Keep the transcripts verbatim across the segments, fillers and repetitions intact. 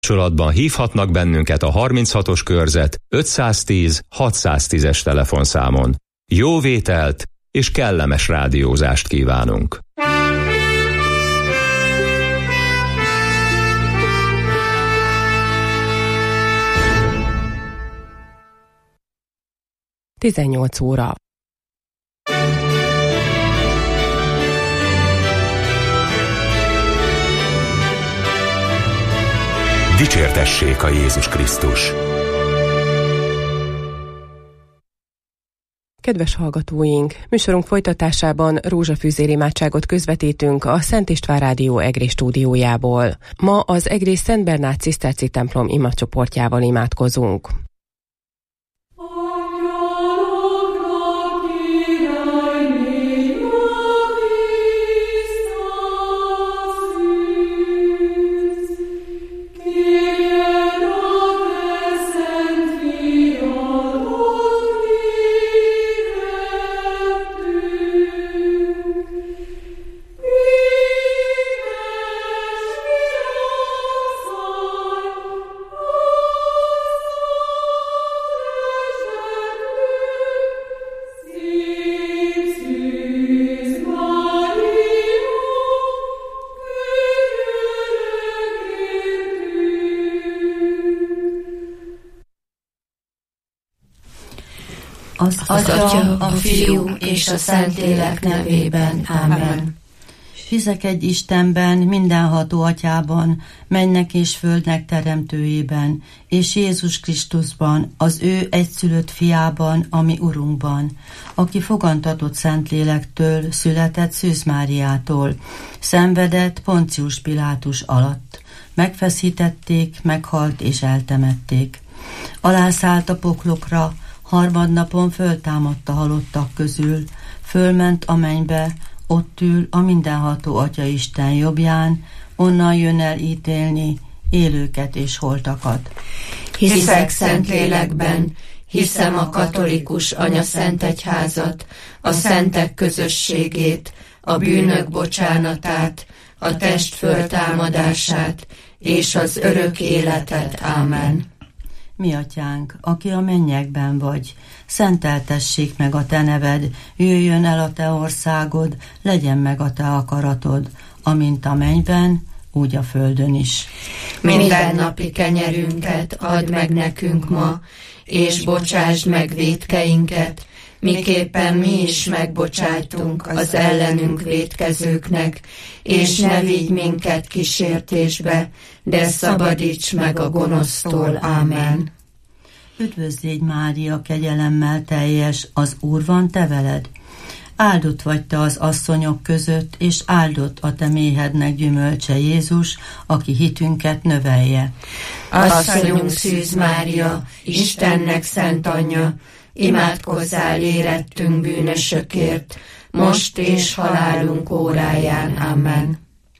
Kapcsolatban hívhatnak bennünket a harminchatos körzet ötszáztíz hatszáztízes telefonszámon. Jó vételt és kellemes rádiózást kívánunk! tizennyolc óra. Dicsértessék a Jézus Krisztus! Kedves hallgatóink, műsorunk folytatásában rózsafűzér imádságot közvetítünk a Szent István Rádió Egri stúdiójából. Ma az Egri Szent Bernát Ciszterci templom imacsoportjával imádkozunk. Az Atya, a Fiú és a Szentlélek nevében. Ámen. Hiszek Istenben, mindenható Atyában, mennek és földnek teremtőjében, és Jézus Krisztusban, az ő egyszülött fiában, ami Urunkban, aki fogantatott Szentlélektől, született Szűz Máriától, szenvedett Poncius Pilátus alatt, megfeszítették, meghalt és eltemették. Alászállt a poklokra, harmadnapon föltámadt a halottak közül, fölment a mennybe, ott ül a mindenható Atya Isten jobbján, onnan jön el ítélni élőket és holtakat. Hiszek Szentlélekben, hiszem a katolikus anyaszentegyházat, a szentek közösségét, a bűnök bocsánatát, a test föltámadását és az örök életet. Ámen. Mi Atyánk, aki a mennyekben vagy, szenteltessék meg a te neved, jöjjön el a te országod, legyen meg a te akaratod, amint a mennyben, úgy a földön is. Mindennapi kenyerünket add meg nekünk ma, és bocsásd meg vétkeinket, miképpen mi is megbocsájtunk az ellenünk vétkezőknek, és ne vigy minket kísértésbe, de szabadíts meg a gonosztól. Ámen. Üdvözlégy Mária, kegyelemmel teljes, az Úr van te veled. Áldott vagy te az asszonyok között, és áldott a te méhednek gyümölcse Jézus, aki hitünket növelje. Asszonyunk Szűz Mária, Istennek szent anyja, imádkozzál érettünk bűnösökért, most és halálunk óráján. Amen.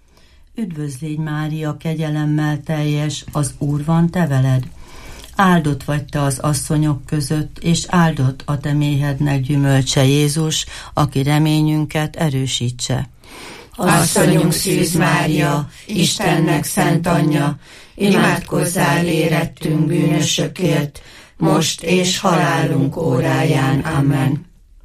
Üdvözlégy Mária, kegyelemmel teljes, az Úr van te veled. Áldott vagy te az asszonyok között, és áldott a te méhednek gyümölcse Jézus, aki reményünket erősítse. Asszonyunk Szűz Mária, Istennek szent anyja, imádkozzál érettünk bűnösökért, most és halálunk óráján. Amen.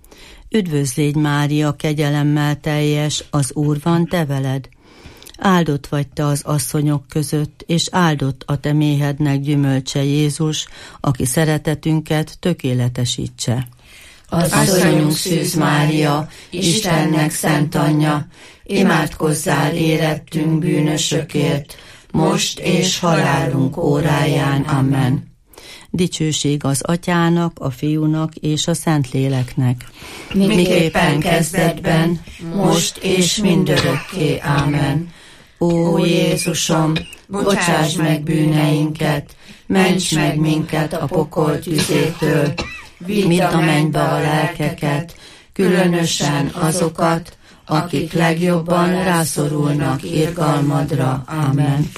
Üdvözlégy Mária, kegyelemmel teljes, az Úr van te veled. Áldott vagy te az asszonyok között, és áldott a te méhednek gyümölcse Jézus, aki szeretetünket tökéletesítse. Asszonyunk Szűz Mária, Istennek szent anyja, imádkozzál érettünk bűnösökért, most és halálunk óráján. Amen. Dicsőség az Atyának, a Fiúnak és a Szentléleknek. Miképpen kezdetben, most és mindörökké. Ámen. Ó Jézusom, bocsáss meg bűneinket, ments meg minket a pokol tüzétől, vidd a mennybe a lelkeket, különösen azokat, akik legjobban rászorulnak irgalmadra. Amen.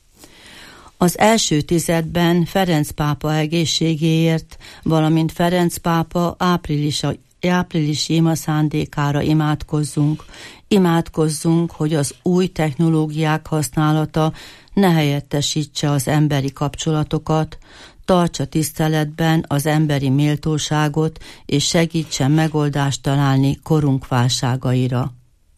Az első tizedben Ferenc pápa egészségéért, valamint Ferenc pápa április, áprilisi ima szándékára imádkozzunk. imádkozzunk, hogy az új technológiák használata ne helyettesítse az emberi kapcsolatokat, tartsa tiszteletben az emberi méltóságot, és segítsen megoldást találni korunk válságaira.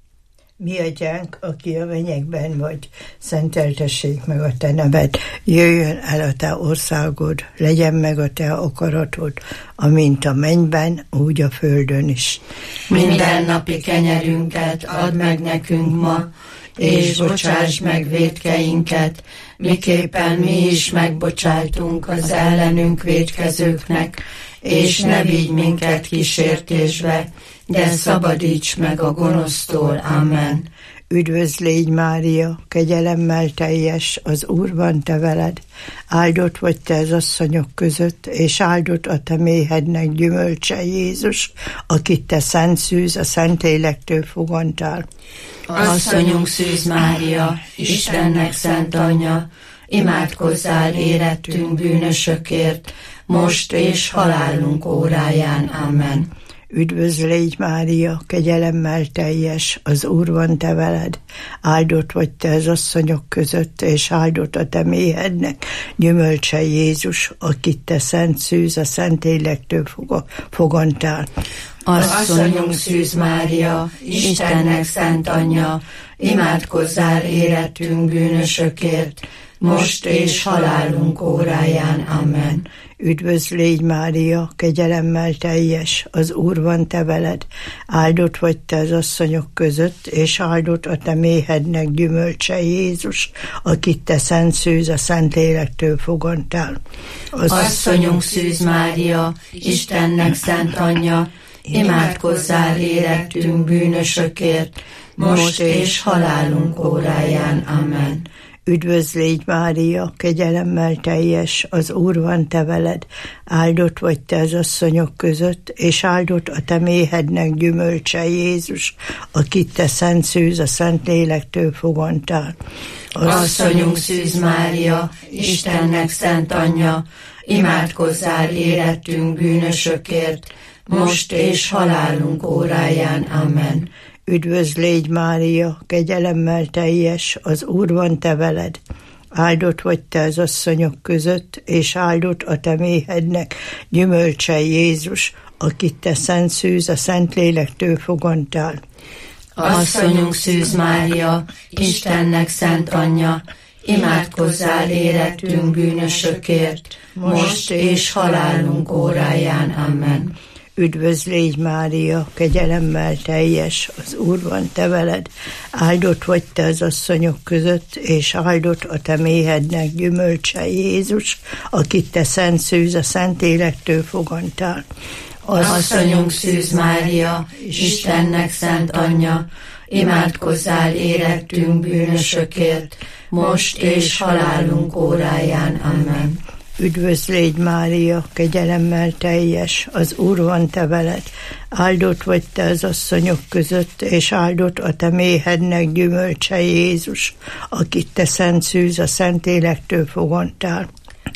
Mi atyánk, aki a mennyekben vagy, szenteltessék meg a te neved, jöjjön el a te országod, legyen meg a te akaratod, amint a mennyben, úgy a földön is. Mindennapi kenyerünket add meg nekünk ma, és bocsáss meg vétkeinket, miképpen mi is megbocsájtunk az ellenünk vétkezőknek, és ne vigy minket kísértésbe, de szabadíts meg a gonosztól. Amen. Üdvözl légy, Mária, kegyelemmel teljes, az Úr van te veled, áldott vagy te az asszonyok között, és áldott a te méhednek gyümölcse, Jézus, akit te szent szűz, a Szentlélektől fogantál. Asszonyunk Szűz Mária, Istennek szent anyja, imádkozzál érettünk bűnösökért, most és halálunk óráján. Amen. Üdvözl légy, Mária, kegyelemmel teljes, az Úr van te veled, áldott vagy te az asszonyok között, és áldott a te méhednek gyümölcse, Jézus, akit te szent szűz, a Szentlélektől fogantál. Asszonyunk Szűz Mária, Istennek szent anyja, imádkozzál érettünk bűnösökért, most és halálunk óráján. Amen. Üdvözl légy, Mária, kegyelemmel teljes, az Úr van te veled, áldott vagy te az asszonyok között, és áldott a te méhednek gyümölcse, Jézus, akit te szent szűz, a Szentlélektől fogantál. Az Asszonyunk Szűz Mária, Istennek szent anyja, imádkozzál érettünk bűnösökért, most és halálunk óráján. Amen. Üdvözl légy, Mária, kegyelemmel teljes, az Úr van te veled, áldott vagy te az asszonyok között, és áldott a te méhednek gyümölcse, Jézus, akit te szent szűz, a Szentlélektől fogantál. Az Asszonyunk Szűz Mária, Istennek szent anyja, imádkozzál érettünk bűnösökért, most és halálunk óráján. Amen. Üdvözl légy, Mária, kegyelemmel teljes, az Úr van te veled, áldott vagy te az asszonyok között, és áldott a te méhednek gyümölcse, Jézus, akit te szent szűz, a Szentlélektől fogantál. Asszonyunk Szűz Mária, Istennek szent anyja, imádkozzál érettünk bűnösökért, most és halálunk óráján. Amen. Üdvözl légy, Mária, kegyelemmel teljes, az Úr van te veled, áldott vagy te az asszonyok között, és áldott a te méhednek gyümölcse, Jézus, akit te szent szűz, a Szentlélektől fogantál. Asszonyunk Szűz Mária, Istennek szent anyja, imádkozzál érettünk bűnösökért, most és halálunk óráján. Amen. Üdvözl légy, Mária, kegyelemmel teljes, az Úr van te veled, áldott vagy te az asszonyok között, és áldott a te méhednek gyümölcse, Jézus, akit te szent szűz, a Szentlélektől fogantál.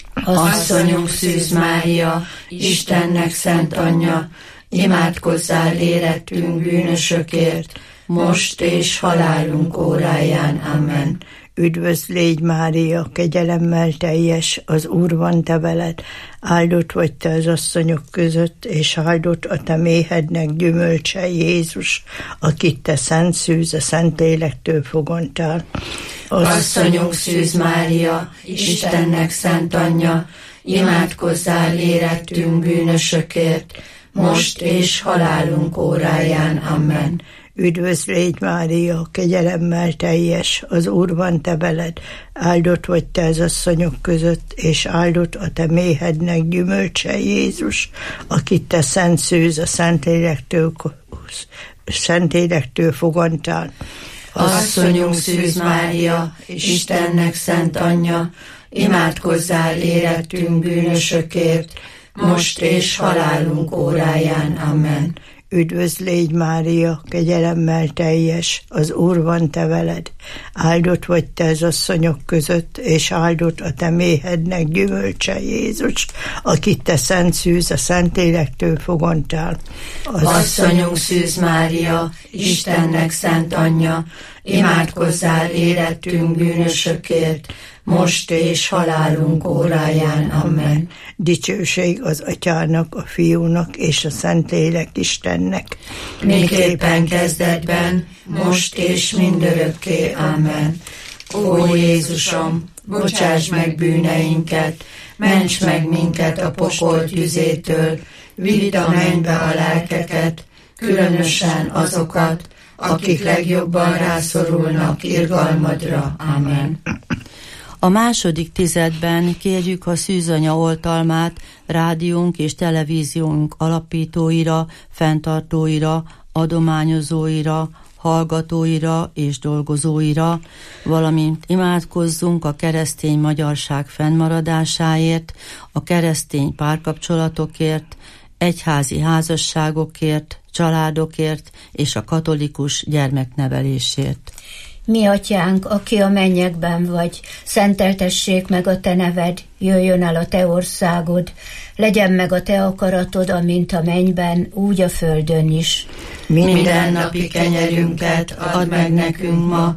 Asszonyunk Szűz Mária, Istennek szent anyja, imádkozzál érettünk bűnösökért, most és halálunk óráján. Amen. Üdvözl légy, Mária, kegyelemmel teljes, az Úr van te veled, áldott vagy te az asszonyok között, és áldott a te méhednek gyümölcse, Jézus, akit te szent szűz, a Szentlélektől fogantál. Asszonyunk Szűz Mária, Istennek szent anyja, imádkozzál érettünk bűnösökért, most és halálunk óráján. Amen. Üdvözl légy, Mária, kegyelemmel teljes, az Úr van te veled, áldott vagy te az asszonyok között, és áldott a te méhednek gyümölcse, Jézus, akit te szent szűz, a Szentlélektől, Szentlélektől fogantál. Asszonyunk Szűz Mária, Istennek szent anyja, imádkozzál érettünk bűnösökért, most és halálunk óráján. Amen. Üdvözl légy Mária, kegyelemmel teljes, az Úr van te veled. Áldott vagy te az asszonyok között, és áldott a te méhednek gyümölcse Jézus, akit te szent szűz a Szentlélektől fogontál. Az asszonyunk Szűz Mária, Istennek szent anyja, imádkozzál érettünk bűnösökért, most és halálunk óráján. Amen. Dicsőség az Atyának, a Fiúnak és a Szentlélek Istennek. Miképpen kezdetben, most és mindörökké. Amen. Ó Jézusom, bocsáss meg bűneinket, ments meg minket a pokol tüzétől, vidd a mennybe a lelkeket, különösen azokat, akik legjobban rászorulnak irgalmadra. Amen. A második tizedben kérjük a szűzanya oltalmát rádiónk és televíziónk alapítóira, fenntartóira, adományozóira, hallgatóira és dolgozóira, valamint imádkozzunk a keresztény magyarság fennmaradásáért, a keresztény párkapcsolatokért, egyházi házasságokért, családokért és a katolikus gyermeknevelésért. Mi atyánk, aki a mennyekben vagy, szenteltessék meg a te neved, jöjjön el a te országod, legyen meg a te akaratod, amint a mennyben, úgy a földön is. Minden napi kenyerünket add meg nekünk ma,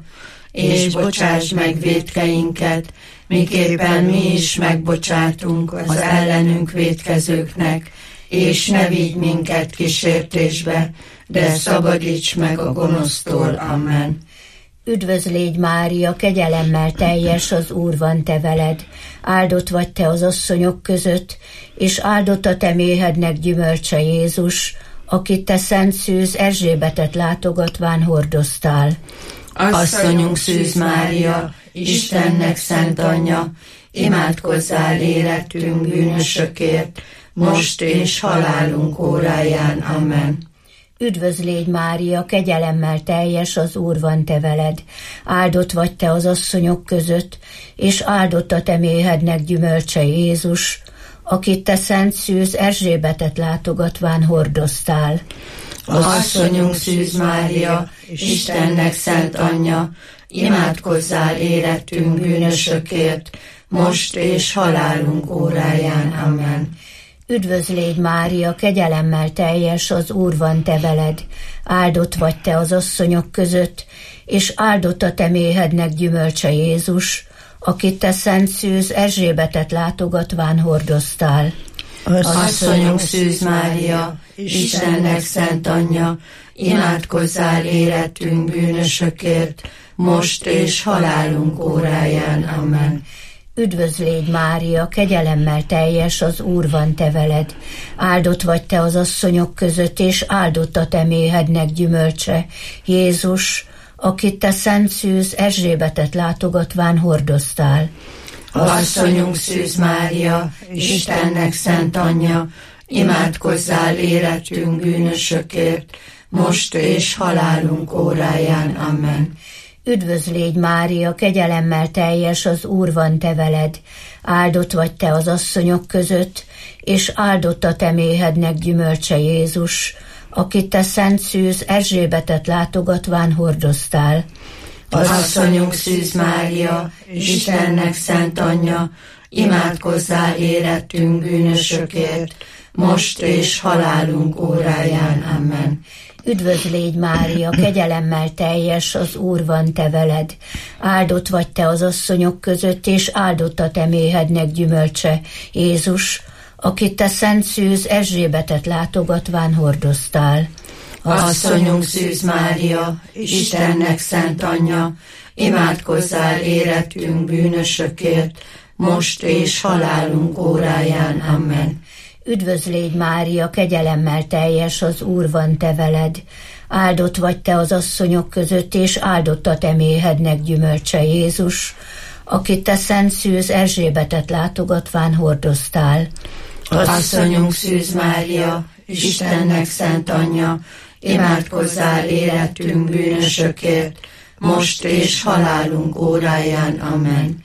és bocsáss meg vétkeinket, miképpen mi is megbocsátunk az ellenünk vétkezőknek, és ne vigy minket kísértésbe, de szabadíts meg a gonosztól. Amen. Üdvözl légy Mária, kegyelemmel teljes, az Úr van te veled. Áldott vagy te az asszonyok között, és áldott a te méhednek gyümölcse Jézus, akit te szent szűz Erzsébetet látogatván hordoztál. Asszonyunk Szűz Mária, Istennek szent anyja, imádkozzál érettünk bűnösökért, most és halálunk óráján. Amen. Üdvözl légy Mária, kegyelemmel teljes, az Úr van te veled. Áldott vagy te az asszonyok között, és áldott a te méhednek gyümölcse Jézus, akit te szent szűz Erzsébetet látogatván hordoztál. Az asszonyunk Szűz Mária, Istennek szent anyja, imádkozzál érettünk bűnösökért, most és halálunk óráján. Amen. Üdvözl légy Mária, kegyelemmel teljes, az Úr van te veled. Áldott vagy te az asszonyok között, és áldott a te méhednek gyümölcse Jézus, akit te szent szűz Erzsébetet látogatván hordoztál. Az asszonyunk Szűz Mária, Istennek szent anyja, imádkozzál érettünk bűnösökért, most és halálunk óráján. Amen. Üdvözl légy Mária, kegyelemmel teljes, az Úr van te veled. Áldott vagy te az asszonyok között, és áldott a te méhednek gyümölcse Jézus, akit te szent szűz Erzsébetet látogatván hordoztál. Az asszonyunk Szűz Mária, Istennek szent anyja, imádkozzál érettünk bűnösökért, most és halálunk óráján. Amen. Üdvözl légy Mária, kegyelemmel teljes, az Úr van te veled. Áldott vagy te az asszonyok között, és áldott a te méhednek gyümölcse Jézus, akit te szent szűz Erzsébetet látogatván hordoztál. Az asszonyunk Szűz Mária, Istennek szent anyja, imádkozzál érettünk bűnösökért, most és halálunk óráján. Amen. Üdvözl légy Mária, kegyelemmel teljes, az Úr van te veled. Áldott vagy te az asszonyok között, és áldott a te méhednek gyümölcse Jézus, akit te szent szűz Erzsébetet látogatván hordoztál. Az asszonyunk Szűz Mária, Istennek szent anyja, imádkozzál érettünk bűnösökért, most és halálunk óráján. Amen. Üdvözl légy Mária, kegyelemmel teljes, az Úr van te veled. Áldott vagy te az asszonyok között, és áldott a te méhednek gyümölcse Jézus, akit te szent szűz Erzsébetet látogatván hordoztál. Az asszonyunk Szűz Mária, Istennek szent anyja, imádkozzál érettünk bűnösökért, most és halálunk óráján. Amen.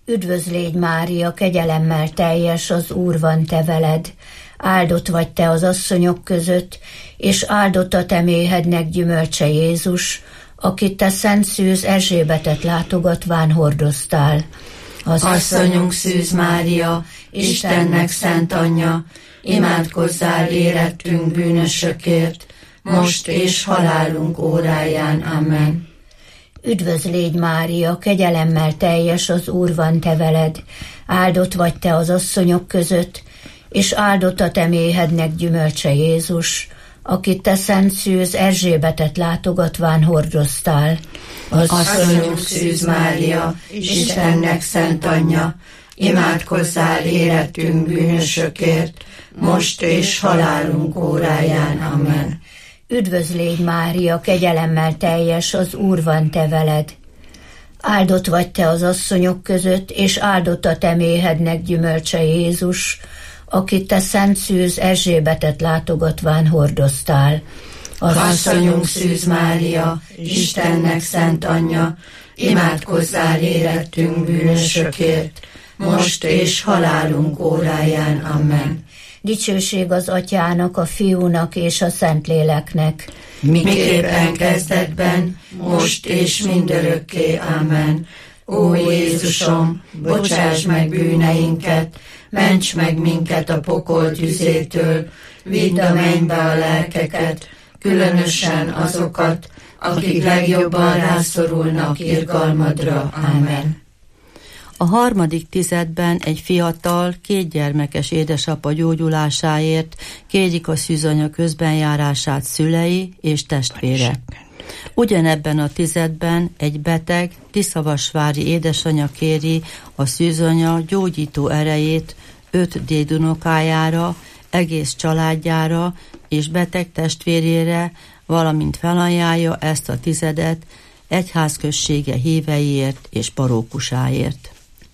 Üdvözl légy Mária, kegyelemmel teljes, az Úr van te veled. Áldott vagy te az asszonyok között, és áldott a te méhednek gyümölcse Jézus, akit te szent szűz Erzsébetet látogatván hordoztál. Az asszonyunk Szűz Mária, Istennek szent anyja, imádkozzál érettünk bűnösökért, most és halálunk óráján. Amen. Üdvözl légy Mária, kegyelemmel teljes, az Úr van te veled. Áldott vagy te az asszonyok között, és áldott a te méhednek gyümölcse Jézus, akit te szent szűz Erzsébetet látogatván hordoztál. Az asszonyunk Szűz Mária, Istennek szent anyja, imádkozzál érettünk bűnösökért, most és halálunk óráján. Amen. Üdvözl légy Mária, kegyelemmel teljes, az Úr van te veled. Áldott vagy te az asszonyok között, és áldott a te méhednek gyümölcse Jézus, akit te szent szűz Erzsébetet látogatván hordoztál. Az asszonyunk Szűz Mária, Istennek szent anyja, imádkozzál érettünk bűnösökért, most és halálunk óráján. Amen. Dicsőség az Atyának, a Fiúnak és a Szentléleknek, miképpen kezdetben, most és mindörökké. Amen. Ó Jézusom, bocsáss meg bűneinket, ments meg minket a pokol tüzétől, vidd a mennybe a lelkeket, különösen azokat, akik legjobban rászorulnak irgalmadra. Amen. A harmadik tizedben egy fiatal, kétgyermekes édesapa gyógyulásáért kérik a szűzanya közbenjárását szülei és testvére. Ugyanebben a tizedben egy beteg, tiszavasvári édesanya kéri a szűzanya gyógyító erejét öt dédunokájára, egész családjára és beteg testvérére, valamint felajánlja ezt a tizedet egyházközsége híveiért és parókusáért.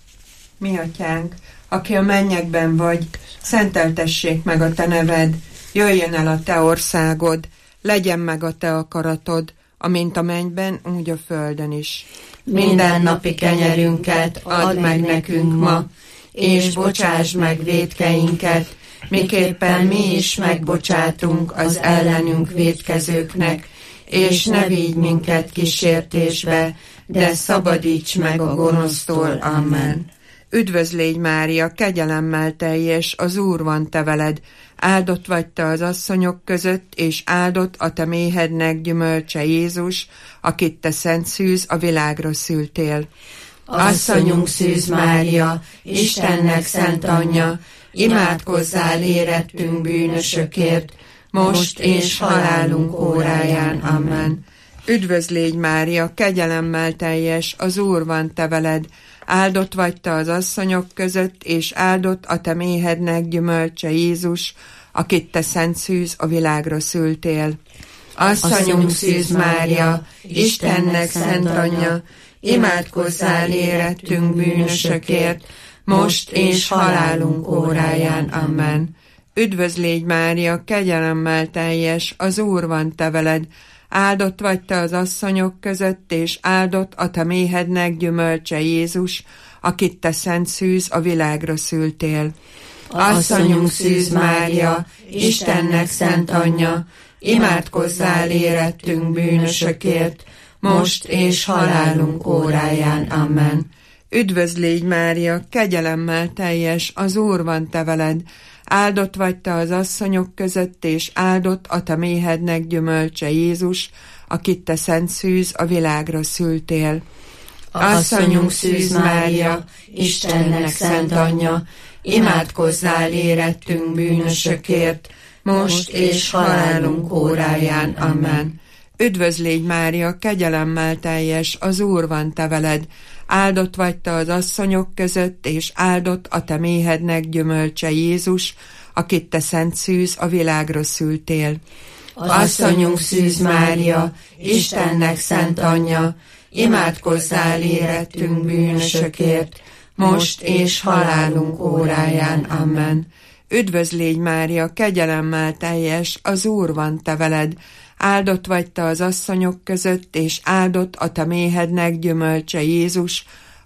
Mi atyánk, aki a mennyekben vagy, szenteltessék meg a te neved, jöjjön el a te országod, legyen meg a te akaratod, amint a mennyben, úgy a földön is. Minden napi kenyerünket add meg nekünk ma, és bocsásd meg vétkeinket, miképpen mi is megbocsátunk az ellenünk vétkezőknek, és ne vigy minket kísértésbe, de szabadíts meg a gonosztól. Amen. Üdvözl légy Mária, kegyelemmel teljes, az Úr van te veled, áldott vagy te az asszonyok között, és áldott a te méhednek gyümölcse Jézus, akit te szent szűz a világra szültél. Asszonyunk Szűz Mária, Istennek szent anyja, imádkozzál érettünk bűnösökért, most és halálunk óráján. Amen. Üdvözl légy Mária, kegyelemmel teljes, az Úr van te veled, áldott vagy te az asszonyok között, és áldott a te méhednek gyümölcse Jézus, akit te szent szűz a világra szültél. Asszonyunk Szűz Mária, Istennek szent anyja, imádkozzál érettünk bűnösökért, most és halálunk óráján. Amen. Üdvözl légy Mária, kegyelemmel teljes, az Úr van te veled, áldott vagy te az asszonyok között, és áldott a te méhednek gyümölcse Jézus, akit te szent szűz a világra szültél. Asszonyunk Szűz Mária, Istennek szent anyja, imádkozzál érettünk bűnösökért, most és halálunk óráján. Amen. Üdvözl légy Mária, kegyelemmel teljes, az Úr van te veled, áldott vagy te az asszonyok között, és áldott a te méhednek gyümölcse Jézus, akit te szent szűz a világra szültél. Asszonyunk Szűz Mária, Istennek szent anyja, imádkozzál érettünk bűnösökért, most és halálunk óráján. Amen. Üdvözl légy Mária, kegyelemmel teljes, az Úr van te veled, áldott vagy te az asszonyok között, és áldott a te méhednek gyümölcse Jézus, akit te szent szűz a világra szültél. Asszonyunk Szűz Mária, Istennek szent anyja, imádkozzál érettünk bűnösökért, most és halálunk óráján. Amen. Üdvözl légy Mária, kegyelemmel teljes, az Úr van te veled, áldott vagy te az asszonyok között, és áldott a te méhednek gyümölcse Jézus,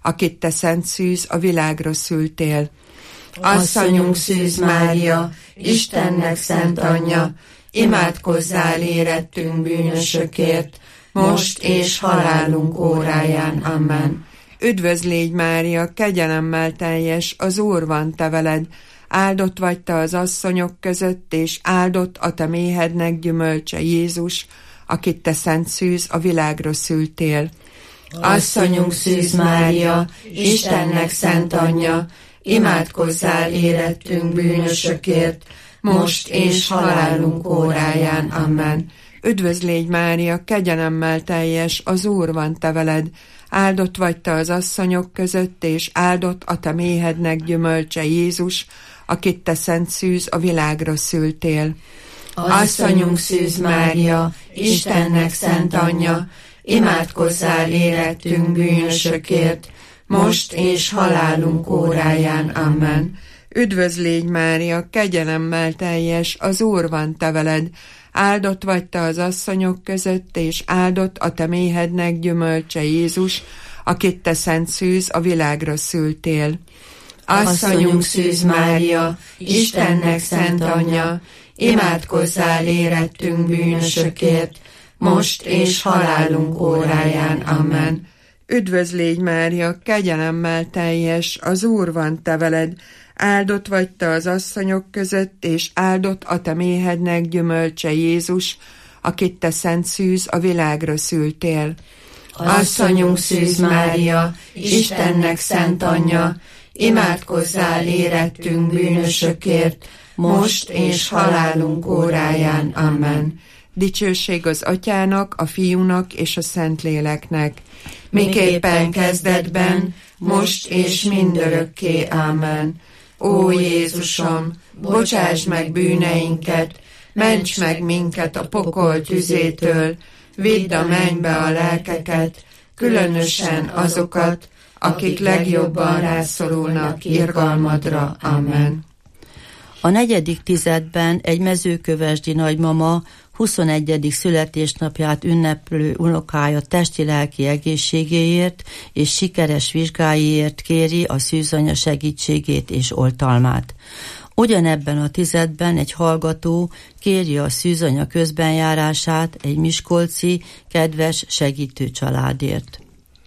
akit te szent szűz a világra szültél. Asszonyunk Szűz Mária, Istennek szent anyja, imádkozzál érettünk bűnösökért, most és halálunk óráján. Amen. Üdvözl légy Mária, kegyelemmel teljes, az Úr van te veled, áldott vagy te az asszonyok között, és áldott a te méhednek gyümölcse Jézus, akit te szent szűz a világra szültél. Asszonyunk Szűz Mária, Istennek szent anyja, imádkozzál érettünk bűnösökért, most és halálunk óráján. Amen. Üdvözl légy Mária, kegyelemmel teljes, az Úr van te veled, áldott vagy te az asszonyok között, és áldott a te méhednek gyümölcse Jézus, akit te szent szűz a világra szültél. Asszonyunk Szűz Mária, Istennek szent anyja, imádkozzál érettünk bűnösökért, most és halálunk óráján. Amen. Üdvözl légy Mária, kegyelemmel teljes, az Úr van te veled, áldott vagy te az asszonyok között, és áldott a te méhednek gyümölcse Jézus, akit te szent szűz a világra szültél. Asszonyunk Szűz Mária, Istennek szent anyja, imádkozzál érettünk bűnösökért, most és halálunk óráján. Amen. Üdvözl légy Mária, kegyelemmel teljes, az Úr van te veled, áldott vagy te az asszonyok között, és áldott a te méhednek gyümölcse Jézus, akit te szent szűz a világra szültél. Asszonyunk Szűz Mária, Istennek szent anyja, imádkozzál érettünk bűnösökért, most és halálunk óráján. Amen. Dicsőség az Atyának, a Fiúnak és a Szentléleknek, miképpen kezdetben, most és mindörökké. Amen. Ó Jézusom, bocsáss meg bűneinket, ments meg minket a pokol tüzétől, vidd a mennybe a lelkeket, különösen azokat, akik legjobban rászorulnak irgalmadra. Amen. A negyedik tizedben egy mezőkövesdi nagymama huszonegyedik születésnapját ünneplő unokája testi-lelki egészségéért és sikeres vizsgáiért kéri a szűzanya segítségét és oltalmát. Ugyanebben a tizedben egy hallgató kéri a szűzanya közbenjárását egy miskolci, kedves, segítő családért.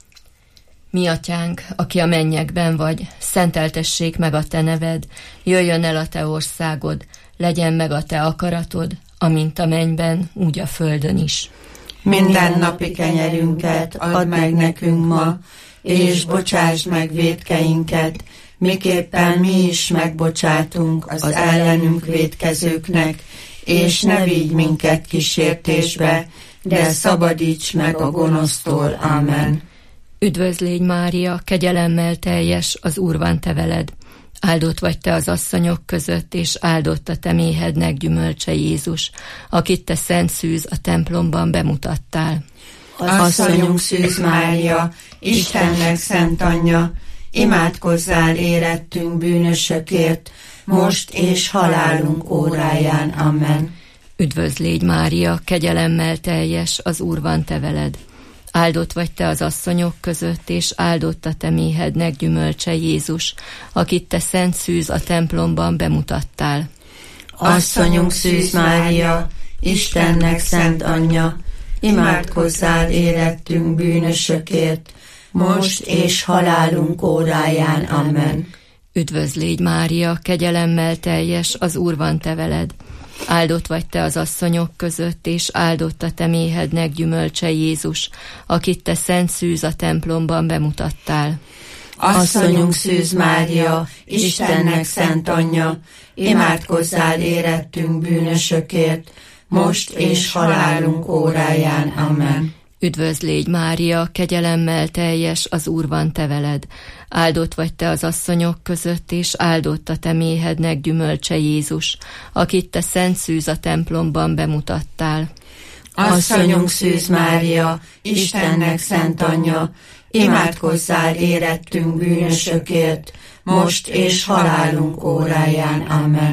Mi atyánk, aki a mennyekben vagy, szenteltessék meg a te neved, jöjjön el a te országod, legyen meg a te akaratod, amint a mennyben, úgy a földön is. Minden napi kenyerünket add meg nekünk ma, és bocsásd meg vétkeinket, miképpen mi is megbocsátunk az ellenünk vétkezőknek, és ne vigy minket kísértésbe, de szabadíts meg a gonosztól. Amen. Üdvözl légy Mária, kegyelemmel teljes, az Úr van te veled. Áldott vagy te az asszonyok között, és áldott a te méhednek gyümölcse Jézus, akit te szent szűz a templomban bemutattál. Asszonyunk Szűz Mária, Istennek szent anyja, imádkozzál érettünk bűnösökért, most és halálunk óráján. Amen. Üdvözl légy Mária, kegyelemmel teljes, az Úr van te veled. Áldott vagy te az asszonyok között, és áldott a te méhednek gyümölcse Jézus, akit te szent szűz a templomban bemutattál. Asszonyunk Szűz Mária, Istennek szent anyja, imádkozzál érettünk bűnösökért, most és halálunk óráján. Amen. Üdvözl légy Mária, kegyelemmel teljes, az Úr van te veled. Áldott vagy te az asszonyok között, és áldott a te méhednek gyümölcse Jézus, akit te szent szűz a templomban bemutattál. Asszonyunk Szűz Mária, Istennek szent anyja, imádkozzál érettünk bűnösökért, most és halálunk óráján. Amen. Üdvözl légy Mária, kegyelemmel teljes, az Úr van te veled. Áldott vagy te az asszonyok között, és áldott a te méhednek gyümölcse Jézus, akit te szent szűz a templomban bemutattál. Asszonyunk Szűz Mária, Istennek szent anyja, imádkozzál érettünk bűnösökért, most és halálunk óráján. Amen.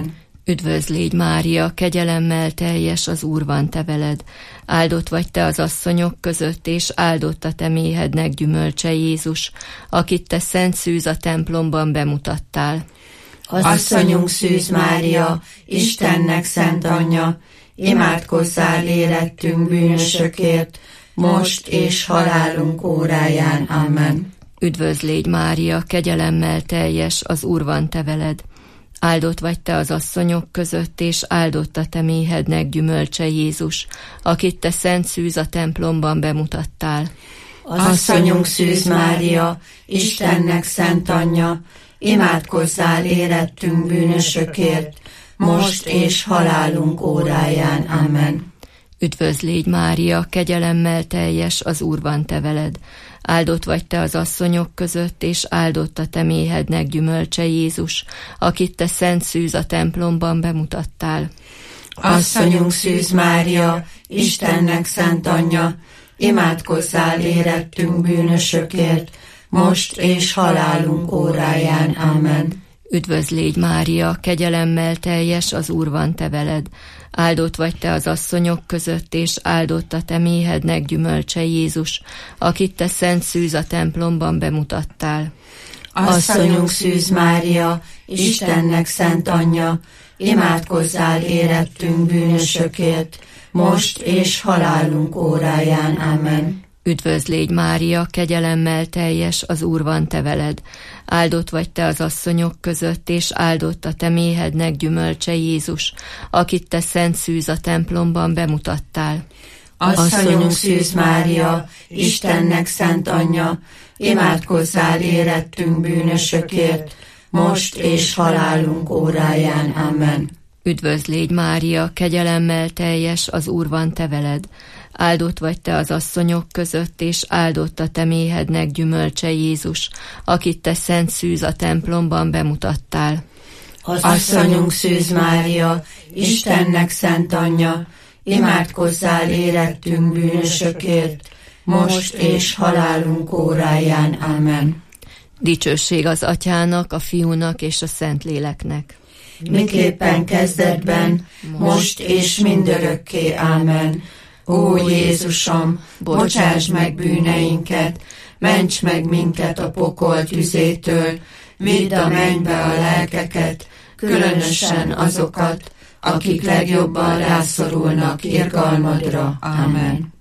Üdvözl légy Mária, kegyelemmel teljes, az Úr van te veled. Áldott vagy te az asszonyok között, és áldott a te méhednek gyümölcse Jézus, akit te szent szűz a templomban bemutattál. Asszonyunk Szűz Mária, Istennek szent anyja, imádkozzál érettünk bűnösökért, most és halálunk óráján. Amen. Üdvözl légy Mária, kegyelemmel teljes, az Úr van te veled. Áldott vagy te az asszonyok között, és áldott a te méhednek gyümölcse Jézus, akit te szent szűz a templomban bemutattál. Asszonyunk Szűz Mária, Istennek szent anyja, imádkozzál érettünk bűnösökért, most és halálunk óráján. Amen. Üdvözl légy Mária, kegyelemmel teljes, az Úr van te veled. Áldott vagy te az asszonyok között, és áldott a te méhednek gyümölcse Jézus, akit te szent szűz a templomban bemutattál. Asszonyunk Szűz Mária, Istennek szent anyja, imádkozzál érettünk bűnösökért, most és halálunk óráján. Amen. Üdvözl légy Mária, kegyelemmel teljes, az Úr van te veled. Áldott vagy te az asszonyok között, és áldott a te méhednek gyümölcse Jézus, akit te szent szűz a templomban bemutattál. Asszonyunk Szűz Mária, Istennek szent anyja, imádkozzál érettünk bűnösökért, most és halálunk óráján. Amen. Üdvözl légy Mária, kegyelemmel teljes, az Úr van te veled. Áldott vagy te az asszonyok között, és áldott a te méhednek gyümölcse Jézus, akit te szent szűz a templomban bemutattál. Asszonyunk Szűz Mária, Istennek szent anyja, imádkozzál érettünk bűnösökért, most és halálunk óráján. Amen. Üdvözl légy Mária, kegyelemmel teljes, az Úr van te veled. Áldott vagy te az asszonyok között, és áldott a te méhednek gyümölcse Jézus, akit te szent szűz a templomban bemutattál. Asszonyunk Szűz Mária, Istennek szent anyja, imádkozzál érettünk bűnösökért, most és halálunk óráján. Amen. Dicsőség az Atyának, a Fiúnak és a Szentléleknek. Miképpen kezdetben, most és mindörökké. Amen. Ó Jézusom, bocsásd meg bűneinket, ments meg minket a pokol tüzétől, vidd a mennybe a lelkeket, különösen azokat, akik legjobban rászorulnak irgalmadra. Amen.